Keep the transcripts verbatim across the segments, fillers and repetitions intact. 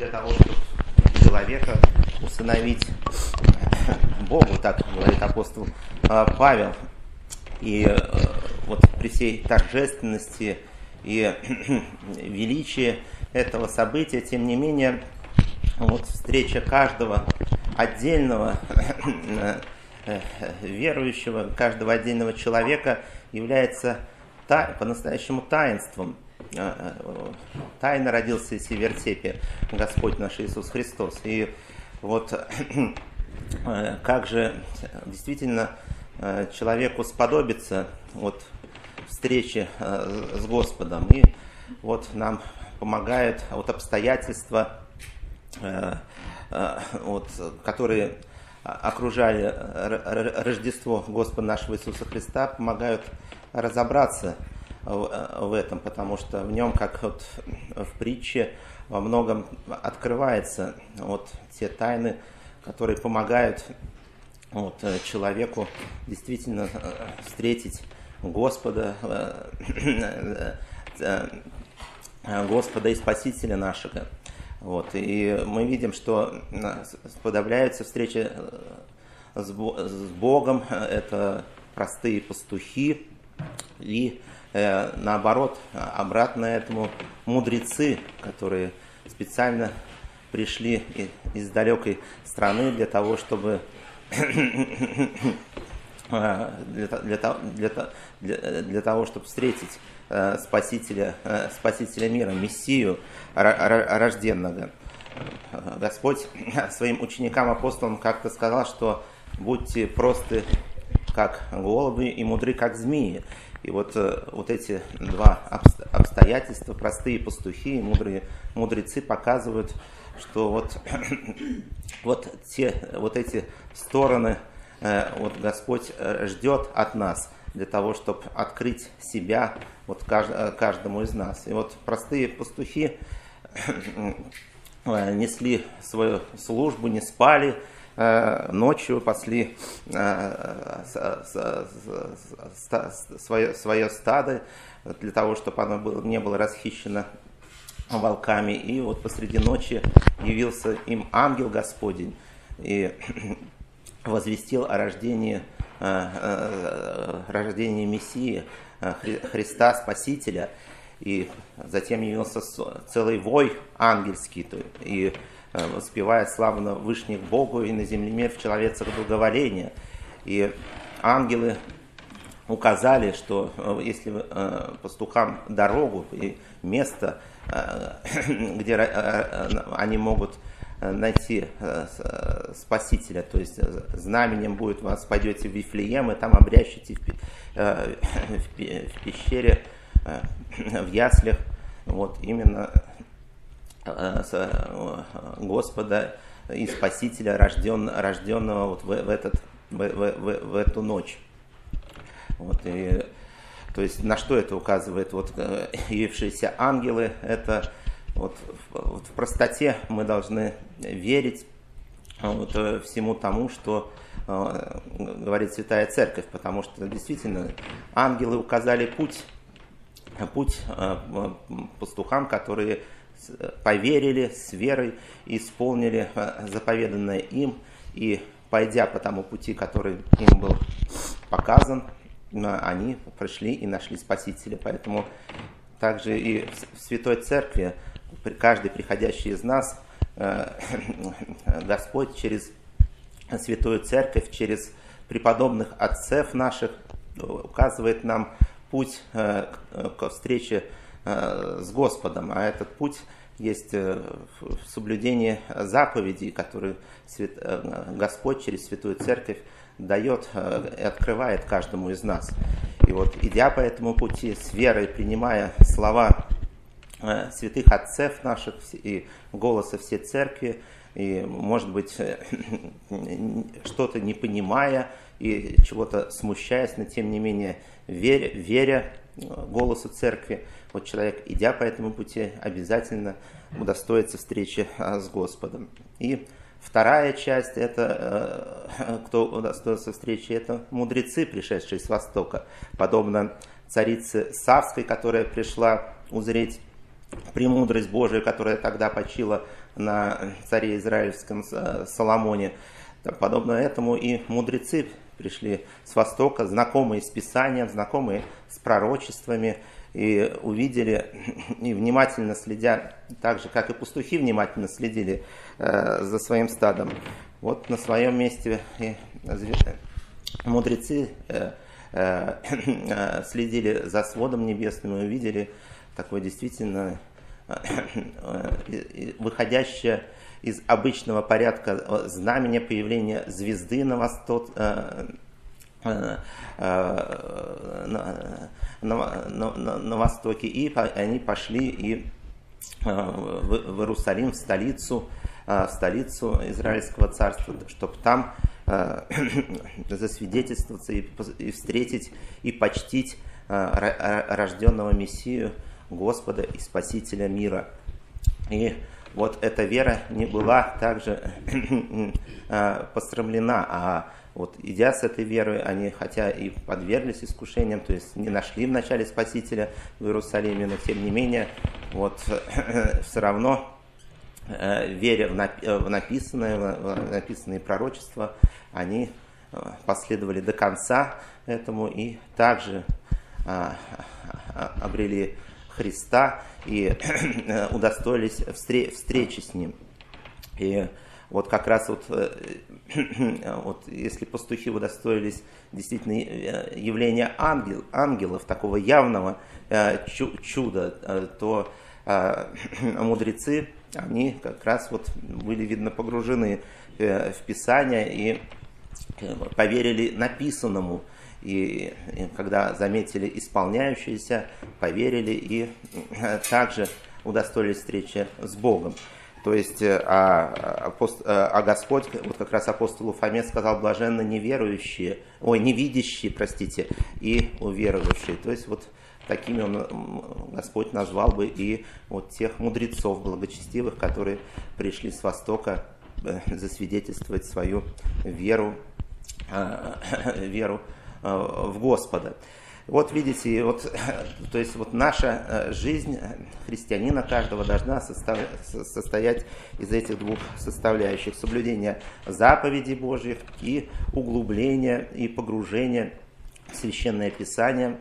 для того, чтобы человека усыновить Богу, так говорит апостол Павел. И вот при всей торжественности и величии этого события, тем не менее, вот встреча каждого отдельного верующего, каждого отдельного человека является та, по-настоящему таинством. Тайно родился из вертепе Господь наш Иисус Христос. И вот как же действительно человеку сподобиться вот встречи с Господом. И вот нам помогают вот обстоятельства, вот, которые окружали Рождество Господа нашего Иисуса Христа, помогают разобраться в этом, потому что в нем, как вот в притче, во многом открываются вот те тайны, которые помогают вот человеку действительно встретить Господа, Господа и Спасителя нашего. Вот. И мы видим, что сподобляются встречи с Богом, это простые пастухи, и э, наоборот, обратно этому мудрецы, которые специально пришли из далекой страны для того, чтобы для, для, для, для, для того, чтобы встретить э, Спасителя, э, Спасителя мира, Мессию рожденного. Господь своим ученикам, апостолам как-то сказал, что будьте просты, как голуби, и мудры, как змеи. И вот, вот эти два обстоятельства, простые пастухи и мудрые мудрецы, показывают, что вот, вот, те, вот эти стороны вот Господь ждет от нас для того, чтобы открыть себя вот каждому из нас. И вот простые пастухи несли свою службу, не спали, ночью пасли свое, свое стадо для того, чтобы оно было, не было расхищено волками. И вот посреди ночи явился им ангел Господень и возвестил о рождении, рождении Мессии, Христа Спасителя. И затем явился целый вой ангельский, и воспевает славно Вышних Богу и на земле мир в человецах благоволения. И ангелы указали, что если пастухам дорогу и место, где они могут найти Спасителя, то есть знаменем будет, вас пойдете в Вифлеем и там обрящите в пещере, в яслях, вот именно Господа и Спасителя, рожден, рожденного вот в, в, этот, в, в, в эту ночь. Вот, и, то есть на что это указывает? Вот, явившиеся ангелы, это вот, вот в простоте мы должны верить вот, всему тому, что э, говорит Святая Церковь, потому что действительно ангелы указали путь, путь э, пастухам, которые поверили с верой, исполнили заповеданное им, и пойдя по тому пути, который им был показан, они пришли и нашли Спасителя. Поэтому также и в Святой Церкви каждый приходящий из нас, Господь через Святую Церковь, через преподобных отцев наших указывает нам путь к встрече с Господом, а этот путь есть в соблюдении заповедей, которые Господь через Святую Церковь дает и открывает каждому из нас. И вот, идя по этому пути с верой, принимая слова святых отцев наших и голоса всей Церкви, и, может быть, что-то не понимая и чего-то смущаясь, но тем не менее веря, веря голосу Церкви, вот человек, идя по этому пути, обязательно удостоится встречи с Господом. И вторая часть, это кто удостоился встречи, это мудрецы, пришедшие с Востока, подобно царице Савской, которая пришла узреть премудрость Божию, которая тогда почила на царе израильском Соломоне. Подобно этому и мудрецы пришли с Востока, знакомые с Писанием, знакомые с пророчествами, и увидели, и внимательно следя, так же, как и пастухи внимательно следили э, за своим стадом. Вот на своем месте и мудрецы э, э, следили за сводом небесным и увидели такое действительно э, э, выходящее из обычного порядка знамения появления звезды на восток, э, э, э, на, на, на, на востоке, и по, они пошли и э, в, в Иерусалим, в столицу, э, в столицу Израильского царства, чтобы там э, засвидетельствоваться и, и встретить и почтить э, рожденного Мессию, Господа и Спасителя мира. И вот эта вера не была также посрамлена, а вот идя с этой верой, они хотя и подверглись искушениям, то есть не нашли вначале Спасителя в Иерусалиме, но тем не менее, вот все равно, веря в написанное, в написанные пророчества, они последовали до конца этому и также обрели Христа и удостоились встречи с Ним. И вот как раз вот, вот если пастухи удостоились действительно явления ангел, ангелов, такого явного чуда, то мудрецы, они как раз вот были, видно, погружены в Писание и поверили написанному. И когда заметили исполняющиеся, поверили и также удостоились встречи с Богом. То есть, а, апост... а Господь, вот как раз апостолу Фоме сказал: блаженно неверующие, ой, невидящие, простите, и уверовавшие. То есть, вот такими он, Господь назвал бы и вот тех мудрецов благочестивых, которые пришли с Востока засвидетельствовать свою веру, веру в Господа. Вот видите, вот, то есть вот наша жизнь христианина каждого должна состоять из этих двух составляющих: соблюдения заповедей Божьих и углубления и погружения в Священное Писание,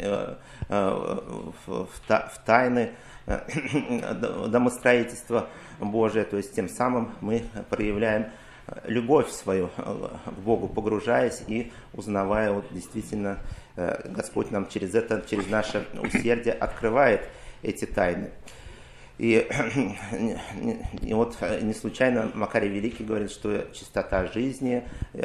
в тайны домостроительства Божия. То есть тем самым мы проявляем любовь свою к Богу, погружаясь и узнавая, вот действительно Господь нам через это, через наше усердие открывает эти тайны. И, и вот не случайно Макарий Великий говорит, что чистота жизни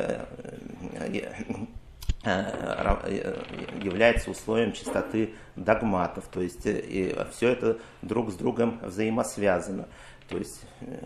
является условием чистоты догматов. То есть и все это друг с другом взаимосвязано. То есть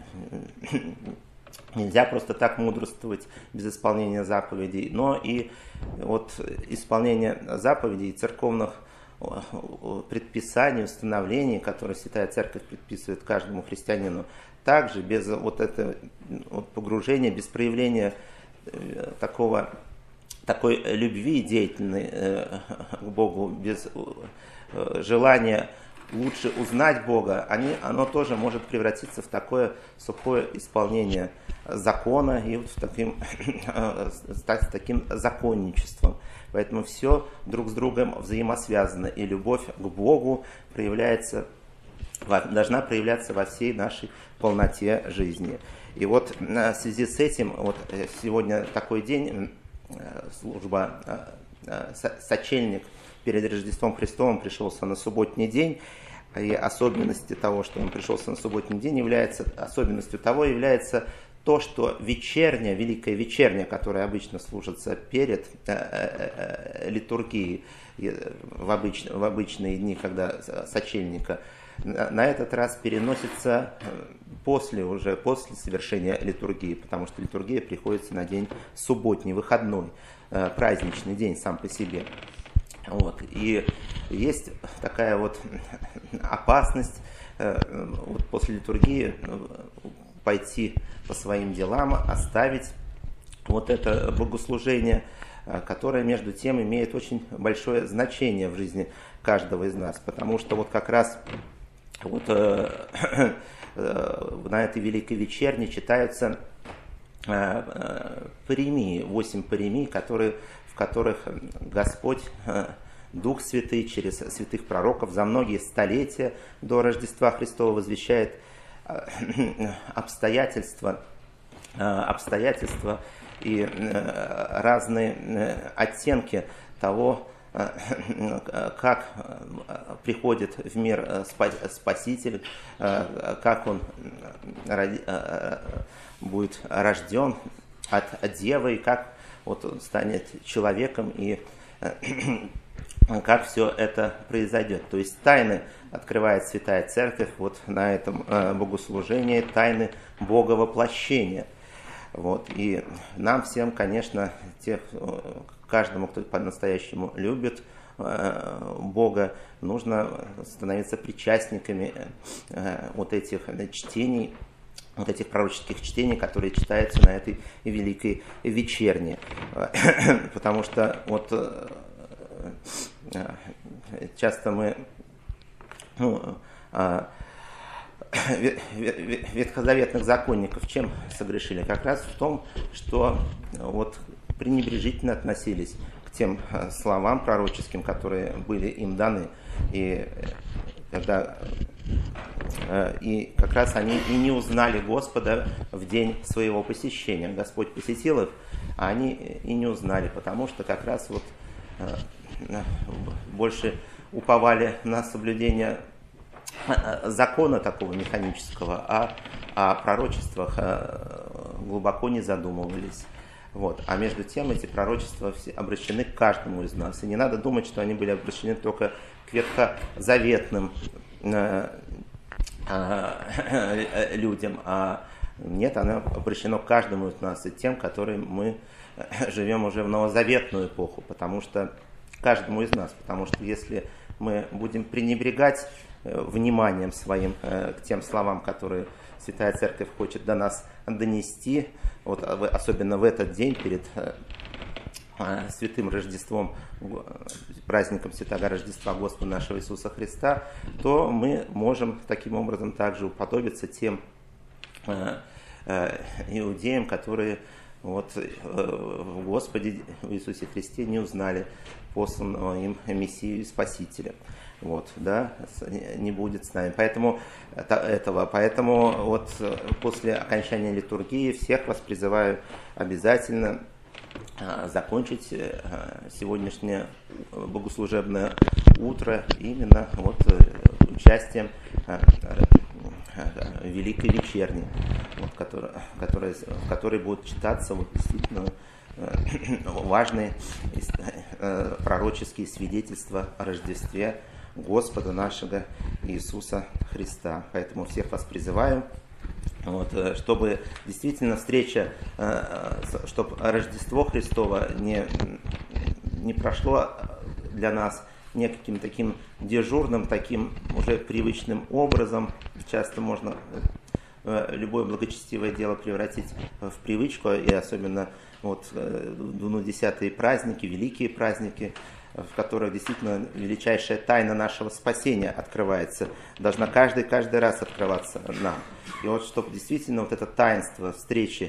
нельзя просто так мудрствовать без исполнения заповедей, но и вот исполнение заповедей, церковных предписаний, установлений, которые Святая Церковь предписывает каждому христианину, также без вот этого вот погружения, без проявления такого, такой любви деятельной к Богу, без желания лучше узнать Бога, они, оно тоже может превратиться в такое сухое исполнение закона и вот в таким, стать таким законничеством. Поэтому все друг с другом взаимосвязано, и любовь к Богу проявляется, должна проявляться во всей нашей полноте жизни. И вот в связи с этим, вот сегодня такой день, служба сочельник перед Рождеством Христовым пришелся на субботний день, и особенностью того, что он пришелся на субботний день, является, особенностью того является то, что вечерняя, великая вечерня, которая обычно служится перед э, э, литургией в, обыч, в обычные дни, когда сочельника, на, на этот раз переносится после, уже после совершения литургии, потому что литургия приходится на день субботний, выходной, э, праздничный день сам по себе. Вот. И есть такая вот опасность э, вот после литургии пойти по своим делам, оставить вот это богослужение, э, которое между тем имеет очень большое значение в жизни каждого из нас, потому что вот как раз вот э, э, на этой Великой Вечерне читаются э, э, паремии, восемь паремий, которые, в которых Господь, э, Дух Святый через святых пророков за многие столетия до Рождества Христова возвещает э, обстоятельства, э, обстоятельства и э, разные э, оттенки того, как приходит в мир Спаситель, как он будет рожден от Девы, и как вот он станет человеком, и как все это произойдет. То есть тайны открывает Святая Церковь вот на этом богослужении, тайны Боговоплощения. Вот. И нам всем, конечно, тех, каждому, кто по-настоящему любит Бога, нужно становиться причастниками вот этих чтений, вот этих пророческих чтений, которые читаются на этой Великой Вечерне. Потому что вот часто мы, ну, ветхозаветных законников чем согрешили? Как раз в том, что вот пренебрежительно относились к тем словам пророческим, которые были им даны. И, когда, и как раз они и не узнали Господа в день своего посещения. Господь посетил их, а они и не узнали, потому что как раз вот больше уповали на соблюдение закона такого механического, а о пророчествах глубоко не задумывались. Вот. А между тем эти пророчества все обращены к каждому из нас. И не надо думать, что они были обращены только к ветхозаветным людям. А нет, оно обращено к каждому из нас, и тем, которые мы живем уже в новозаветную эпоху, потому что каждому из нас, потому что если мы будем пренебрегать вниманием своим к тем словам, которые Святая Церковь хочет до нас донести, вот, особенно в этот день перед Святым Рождеством, праздником Святого Рождества Господа нашего Иисуса Христа, то мы можем таким образом также уподобиться тем иудеям, которые вот в Господе в Иисусе Христе не узнали посланного им Мессию и Спасителя. Вот, да, не будет с нами. Поэтому этого, поэтому вот после окончания литургии всех вас призываю обязательно закончить сегодняшнее богослужебное утро именно вот участием в Великой Вечерне, вот, которая, которая, в которой будут читаться вот, действительно важные пророческие свидетельства о Рождестве Господа нашего Иисуса Христа. Поэтому всех вас призываю, вот, чтобы действительно встреча, чтобы Рождество Христово не, не прошло для нас не каким-то таким дежурным, таким уже привычным образом. Часто можно любое благочестивое дело превратить в привычку, и особенно вот двунадесятые праздники, великие праздники, в которых действительно величайшая тайна нашего спасения открывается, должна каждый, каждый раз открываться нам. И вот чтобы действительно вот это таинство встречи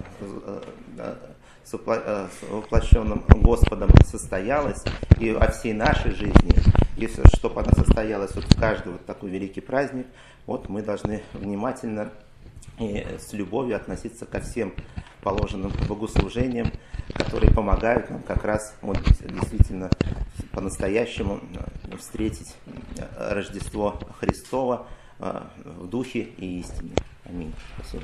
с воплощенным Господом состоялось и во всей нашей жизни, и чтобы она состоялась вот в каждый вот такой великий праздник, вот мы должны внимательно и с любовью относиться ко всем положенным богослужениям, которые помогают нам как раз вот, действительно по-настоящему встретить Рождество Христово в духе и истине. Аминь. Спасибо.